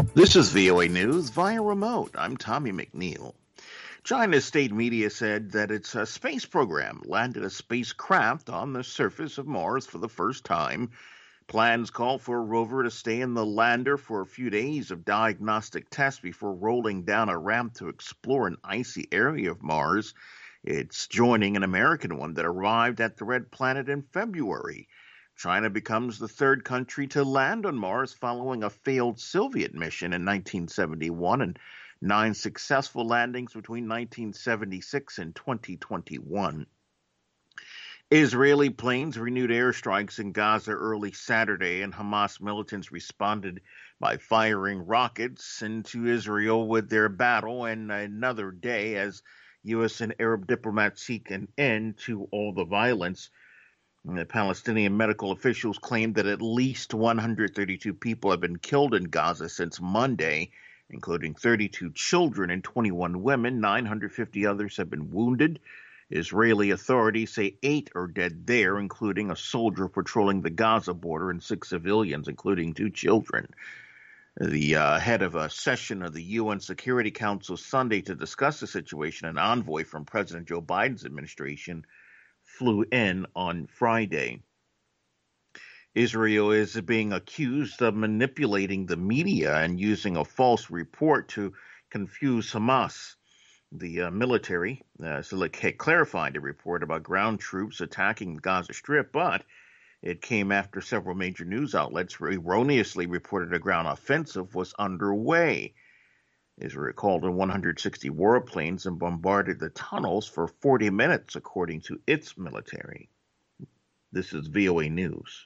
This is VOA News via remote. I'm Tommy McNeil. China's state media said that its space program landed a spacecraft on the surface of Mars for the first time. Plans call for a rover to stay in the lander for a few days of diagnostic tests before rolling down a ramp to explore an icy area of Mars. It's joining an American one that arrived at the Red Planet in February. China becomes the third country to land on Mars following a failed Soviet mission in 1971 and 9 successful landings between 1976 and 2021. Israeli planes renewed airstrikes in Gaza early Saturday, and Hamas militants responded by firing rockets into Israel with their battle and another day as U.S. and Arab diplomats seek an end to all the violence. The Palestinian medical officials claimed that at least 132 people have been killed in Gaza since Monday, including 32 children and 21 women. 950 others have been wounded. Israeli authorities say 8 are dead there, including a soldier patrolling the Gaza border and 6 civilians, including 2 children. The head of a session of the UN Security Council Sunday to discuss the situation, an envoy from President Joe Biden's administration, flew in on Friday. Israel is being accused of manipulating the media and using a false report to confuse Hamas. The military clarified a report about ground troops attacking the Gaza Strip, but it came after several major news outlets erroneously reported a ground offensive was underway. Israel called in 160 warplanes and bombarded the tunnels for 40 minutes, according to its military. This is VOA News.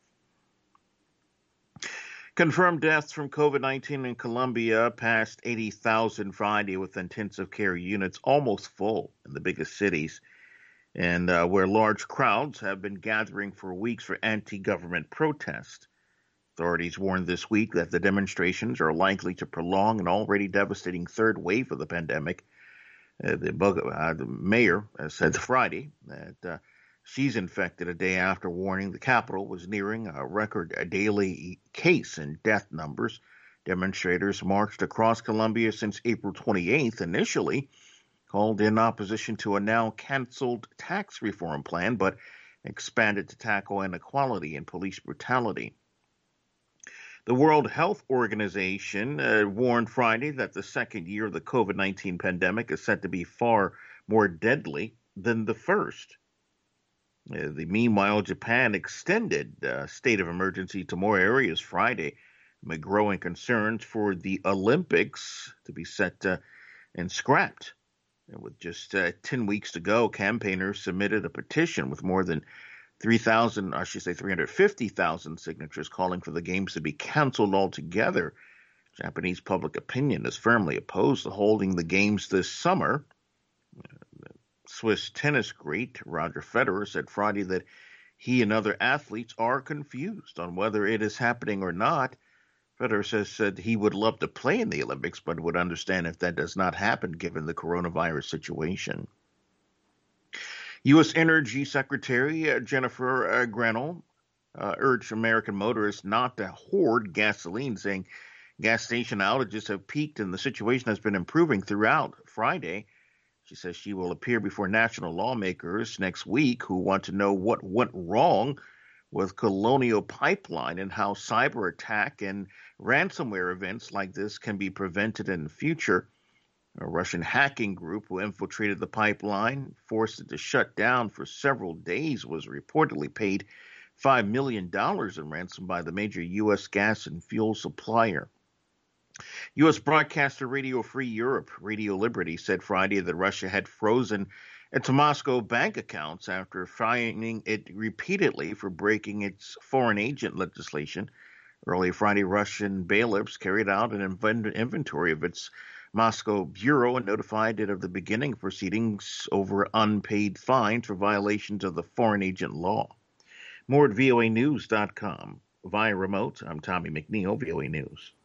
Confirmed deaths from COVID-19 in Colombia passed 80,000 Friday, with intensive care units almost full in the biggest cities, and where large crowds have been gathering for weeks for anti-government protest. Authorities warned this week that the demonstrations are likely to prolong an already devastating third wave of the pandemic. The mayor said Friday that she's infected a day after warning the capital was nearing a record daily case and death numbers. Demonstrators marched across Colombia since April 28th, initially called in opposition to a now canceled tax reform plan, but expanded to tackle inequality and police brutality. The World Health Organization warned Friday that the second year of the COVID-19 pandemic is set to be far more deadly than the first. Meanwhile, Japan extended state of emergency to more areas Friday, amid growing concerns for the Olympics to be set and scrapped. And with just 10 weeks to go, campaigners submitted a petition with more than 350,000 signatures calling for the games to be canceled altogether. Japanese public opinion is firmly opposed to holding the games this summer. Swiss tennis great Roger Federer said Friday that he and other athletes are confused on whether it is happening or not. Federer said he would love to play in the Olympics, but would understand if that does not happen given the coronavirus situation. U.S. Energy Secretary Jennifer Granholm urged American motorists not to hoard gasoline, saying gas station outages have peaked and the situation has been improving throughout Friday. She says she will appear before national lawmakers next week who want to know what went wrong with Colonial Pipeline and how cyber attack and ransomware events like this can be prevented in the future. A Russian hacking group who infiltrated the pipeline, forced it to shut down for several days, was reportedly paid $5 million in ransom by the major U.S. gas and fuel supplier. U.S. broadcaster Radio Free Europe, Radio Liberty, said Friday that Russia had frozen its Moscow bank accounts after fining it repeatedly for breaking its foreign agent legislation. Early Friday, Russian bailiffs carried out an inventory of its Moscow bureau and notified it of the beginning of proceedings over unpaid fines for violations of the foreign agent law. More at voanews.com. Via remote, I'm Tommy McNeil, VOA News.